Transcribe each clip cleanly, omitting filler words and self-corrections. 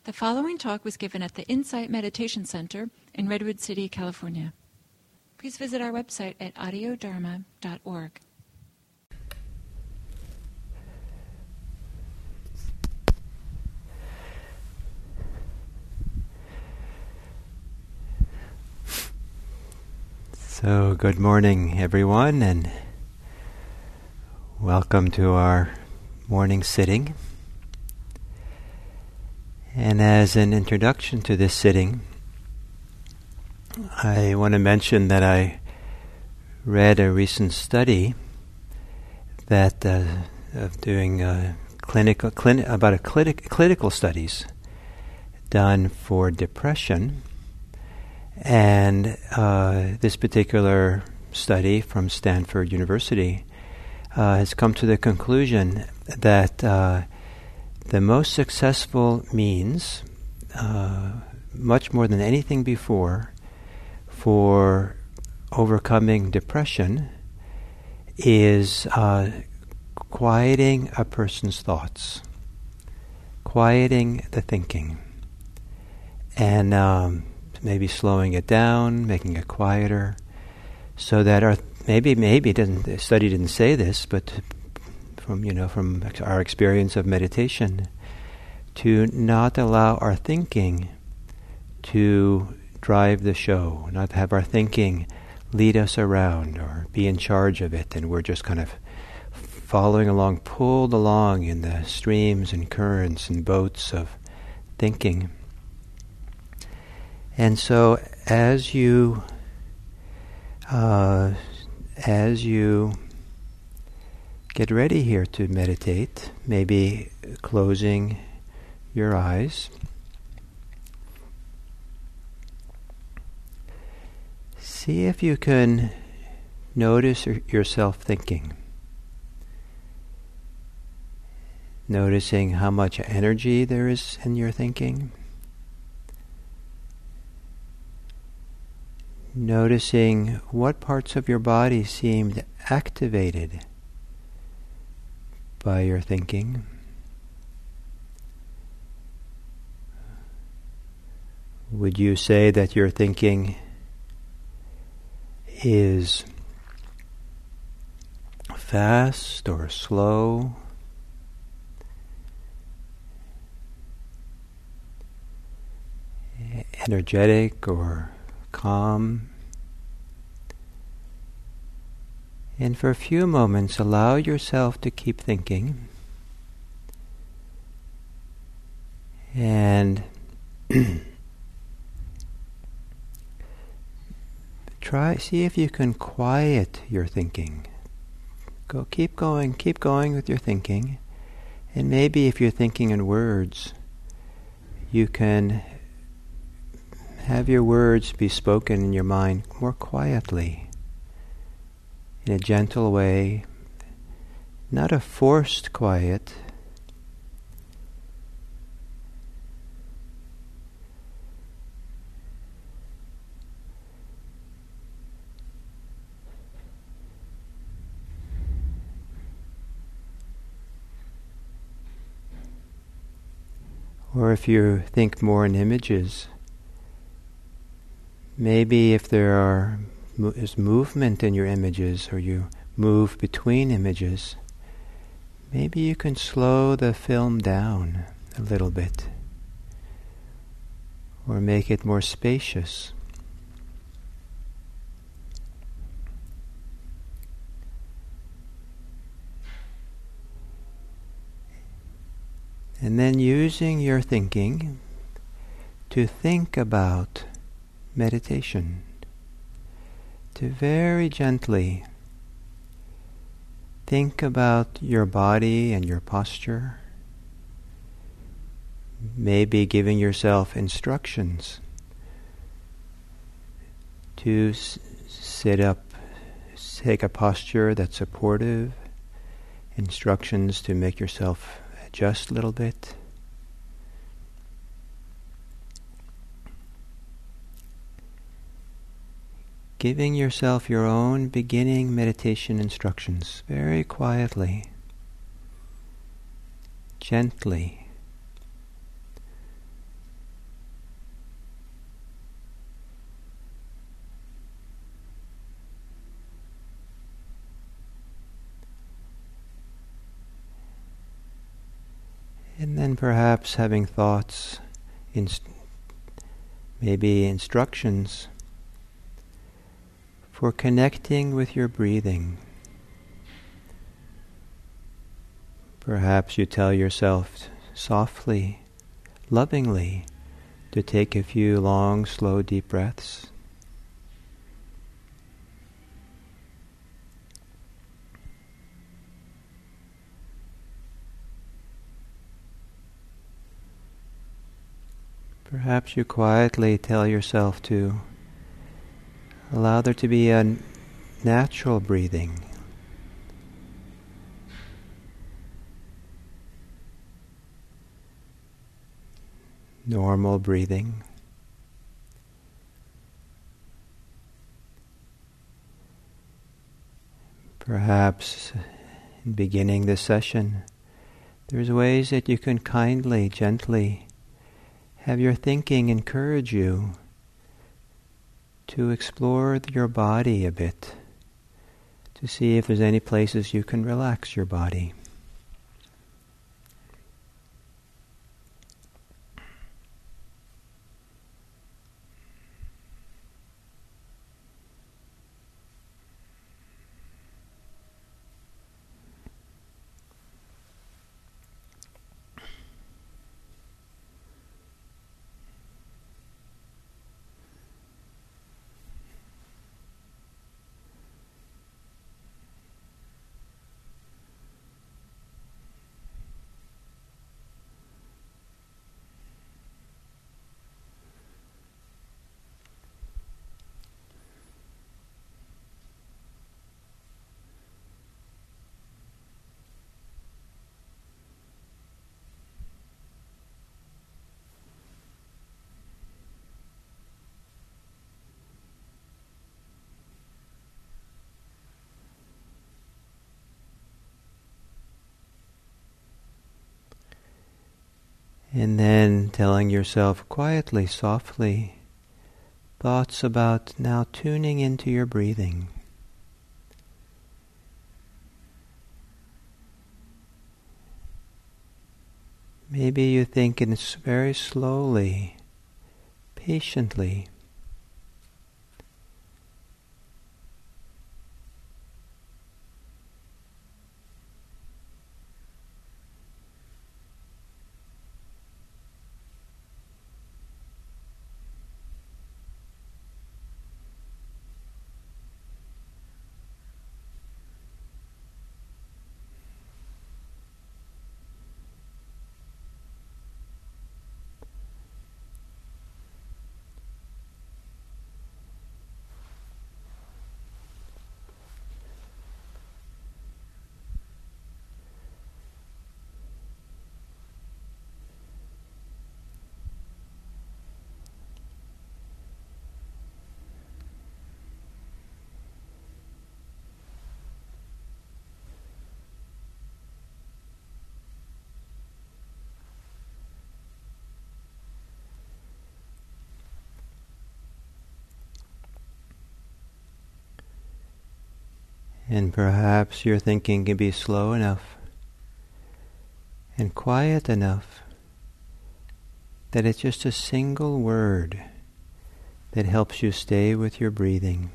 The following talk was given at the Insight Meditation Center in Redwood City, California. Please visit our website at audiodharma.org. So, good morning, everyone, and welcome to our morning sitting. And as an introduction to this sitting, I want to mention that I read a recent study that of doing clinical studies done for depression. And this particular study from Stanford University has come to the conclusion that the most successful means, much more than anything before, for overcoming depression is quieting a person's thoughts, quieting the thinking, and maybe slowing it down, making it quieter, so that the study didn't say this, but from our experience of meditation, to not allow our thinking to drive the show, not have our thinking lead us around or be in charge of it, and we're just kind of following along, pulled along in the streams and currents and boats of thinking. And so, as you get ready here to meditate, maybe closing your eyes, see if you can notice yourself thinking. Noticing how much energy there is in your thinking. Noticing what parts of your body seemed activated by your thinking. Would you say that your thinking is fast or slow? Energetic or calm? And for a few moments, allow yourself to keep thinking. And see if you can quiet your thinking. Keep going with your thinking. And maybe if you're thinking in words, you can have your words be spoken in your mind more quietly, in a gentle way, not a forced quiet. Or if you think more in images, maybe if there is movement in your images, or you move between images, maybe you can slow the film down a little bit, or make it more spacious. And then using your thinking to think about meditation, to very gently think about your body and your posture, maybe giving yourself instructions to sit up, take a posture that's supportive, instructions to make yourself adjust a little bit. Giving yourself your own beginning meditation instructions very quietly, gently. And then perhaps having thoughts, maybe instructions for connecting with your breathing. Perhaps you tell yourself softly, lovingly, to take a few long, slow, deep breaths. Perhaps you quietly tell yourself to allow there to be a natural breathing. Normal breathing. Perhaps in beginning this session, there's ways that you can kindly, gently have your thinking encourage you to explore your body a bit, to see if there's any places you can relax your body. And then telling yourself quietly, softly, thoughts about now tuning into your breathing. Maybe you think very slowly, patiently. And perhaps your thinking can be slow enough and quiet enough that it's just a single word that helps you stay with your breathing.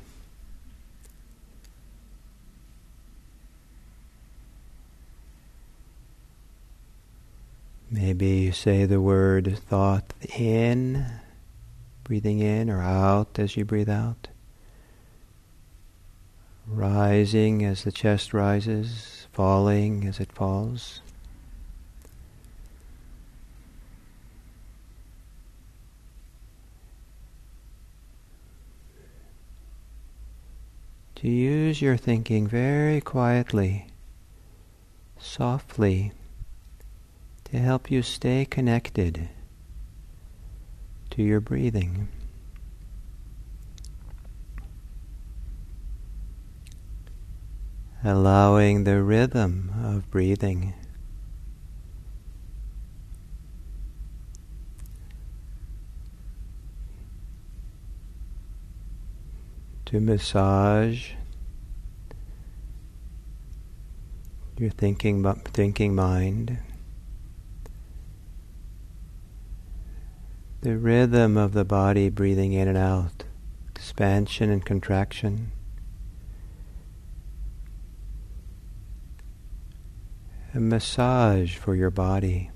Maybe you say the word thought in, breathing in, or out as you breathe out. Rising as the chest rises, falling as it falls. To use your thinking very quietly, softly, to help you stay connected to your breathing. Allowing the rhythm of breathing to massage your thinking mind, the rhythm of the body breathing in and out, expansion and contraction. A massage for your body.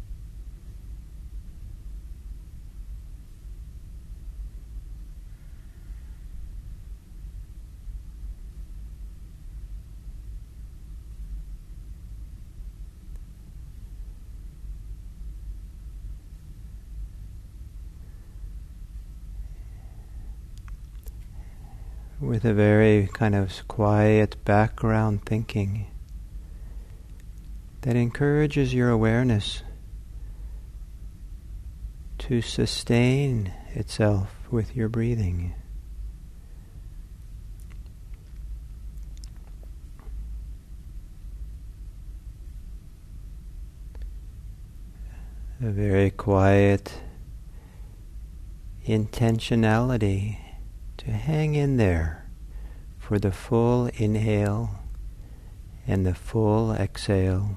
With a very kind of quiet background thinking that encourages your awareness to sustain itself with your breathing. A very quiet intentionality to hang in there for the full inhale and the full exhale.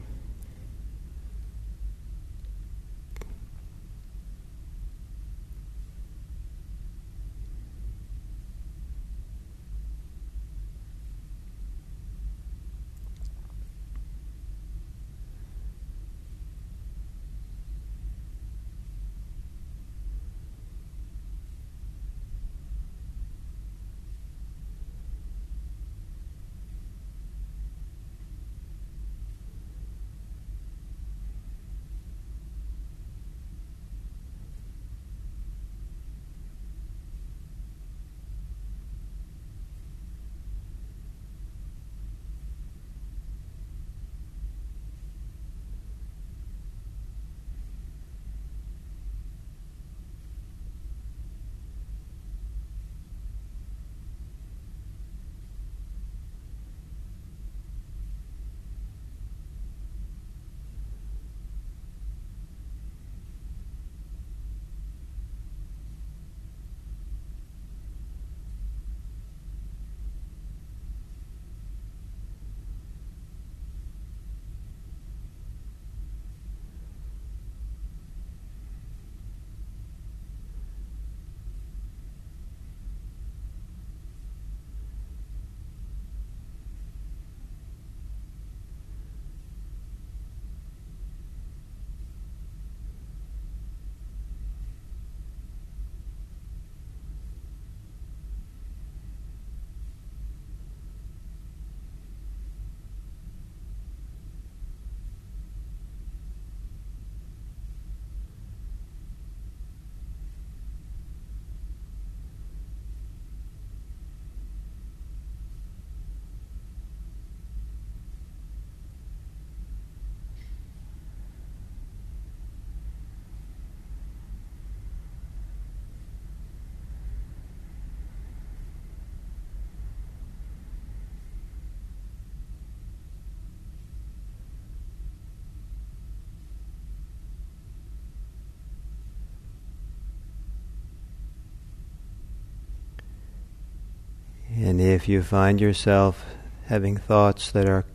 And if you find yourself having thoughts that are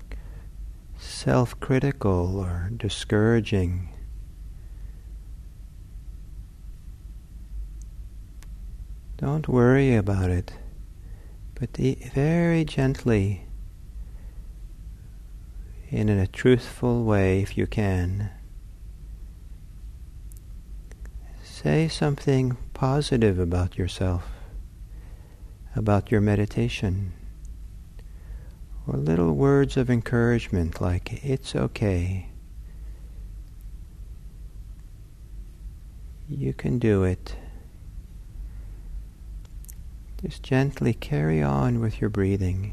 self-critical or discouraging, don't worry about it, but very gently, in a truthful way if you can, say something positive about yourself, about your meditation, or little words of encouragement like, it's okay, you can do it. Just gently carry on with your breathing.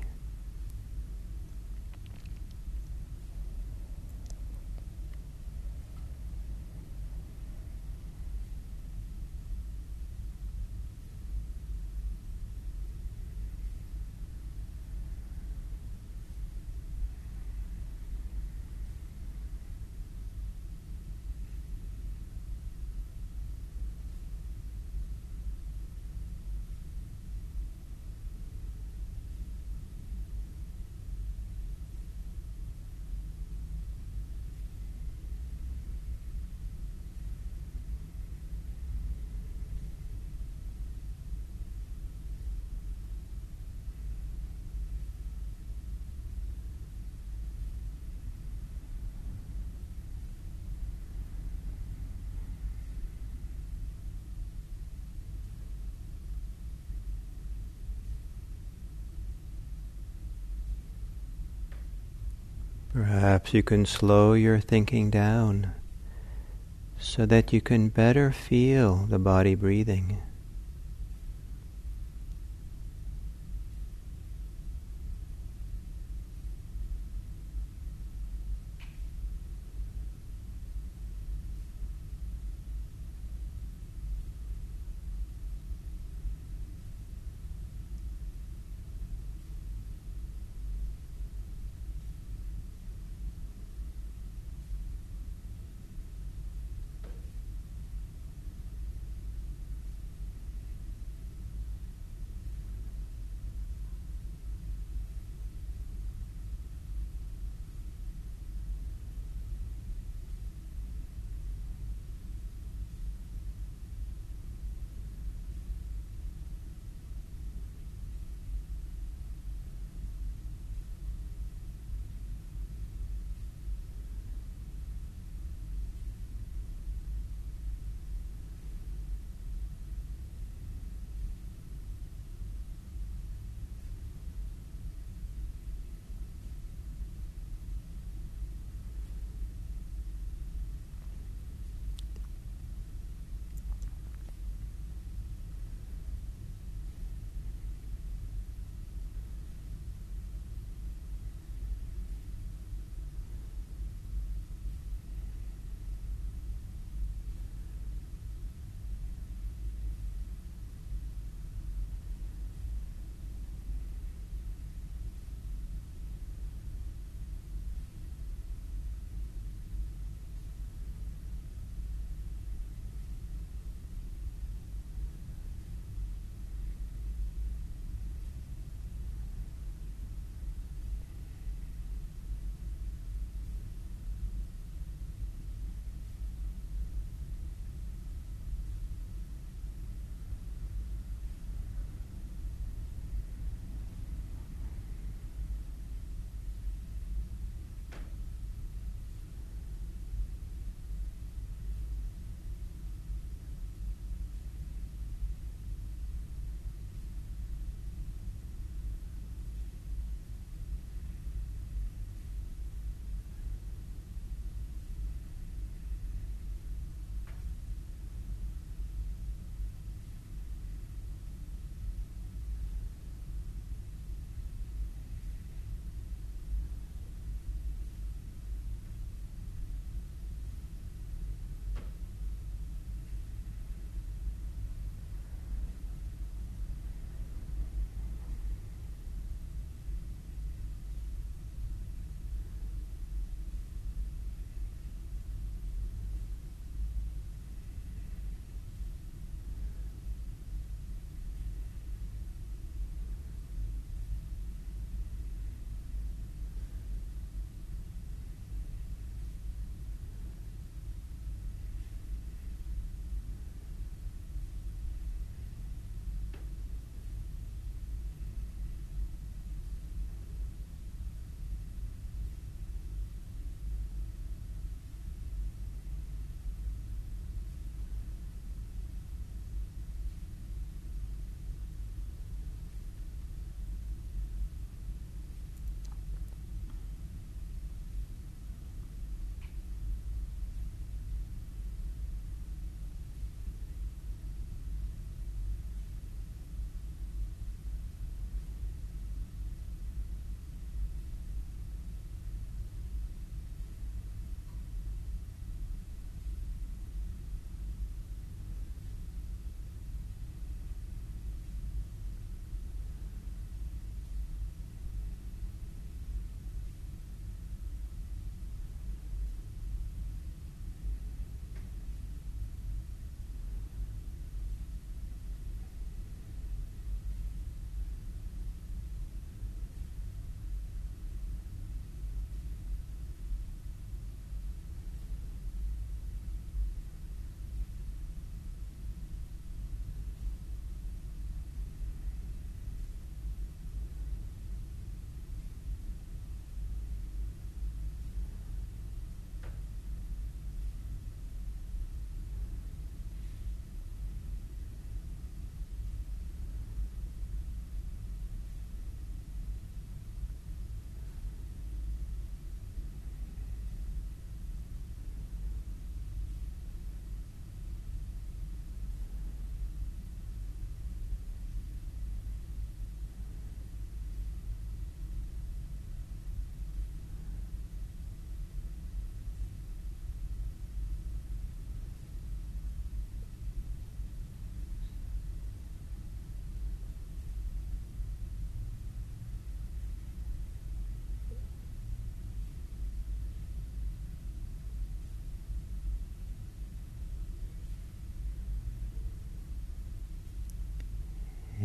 Perhaps you can slow your thinking down so that you can better feel the body breathing.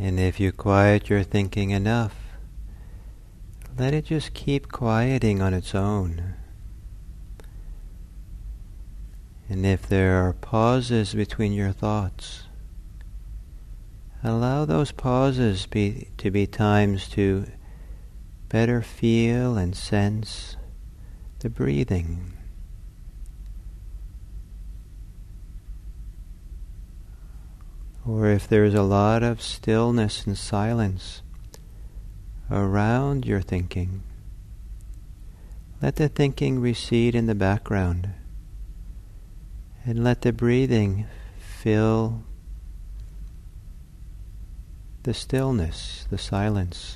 And if you quiet your thinking enough, let it just keep quieting on its own. And if there are pauses between your thoughts, allow those pauses to be times to better feel and sense the breathing. Or if there's a lot of stillness and silence around your thinking, let the thinking recede in the background and let the breathing fill the stillness, the silence.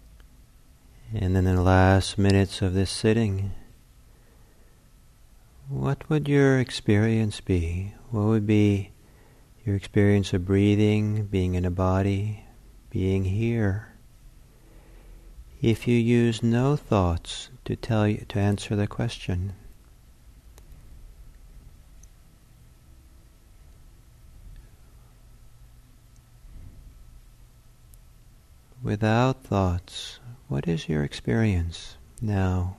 And then in the last minutes of this sitting, what would your experience be? What would be your experience of breathing, being in a body, being here, if you use no thoughts to answer the question? Without thoughts, what is your experience now?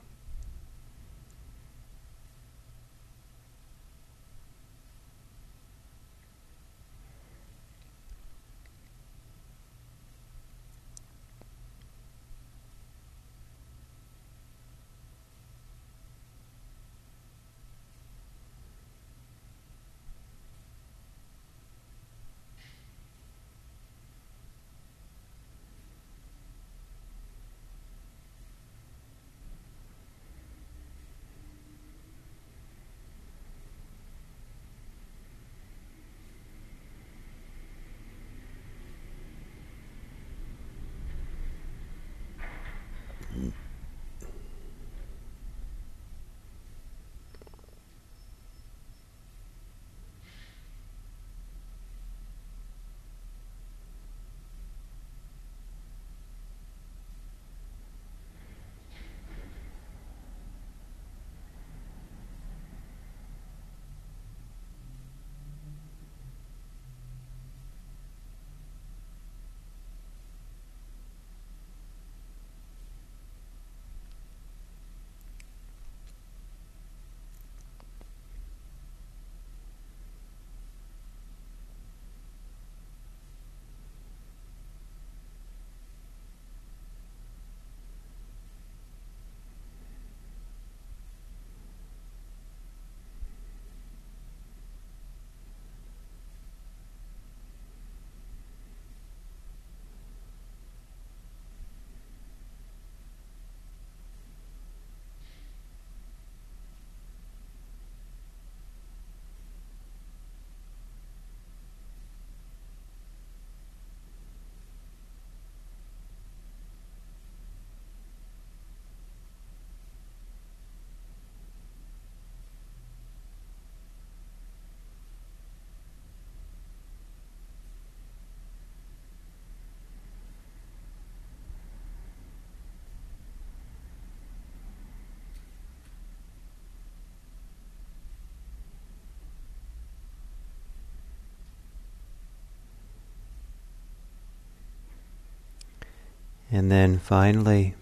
And then finally,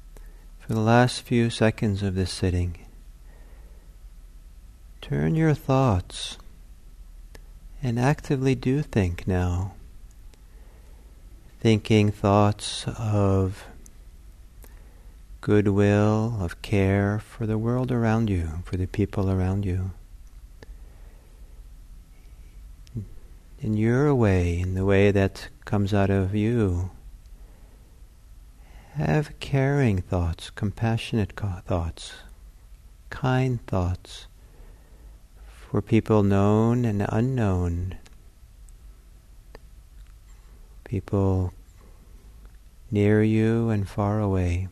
for the last few seconds of this sitting, turn your thoughts and actively do think now. Thinking thoughts of goodwill, of care for the world around you, for the people around you. In your way, in the way that comes out of you, have caring thoughts, compassionate thoughts, kind thoughts for people known and unknown, people near you and far away.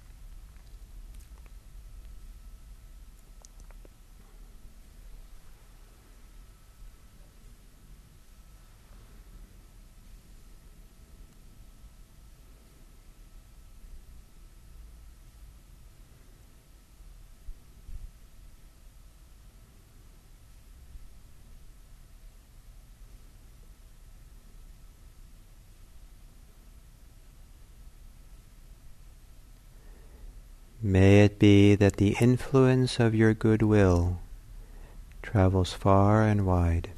May it be that the influence of your goodwill travels far and wide.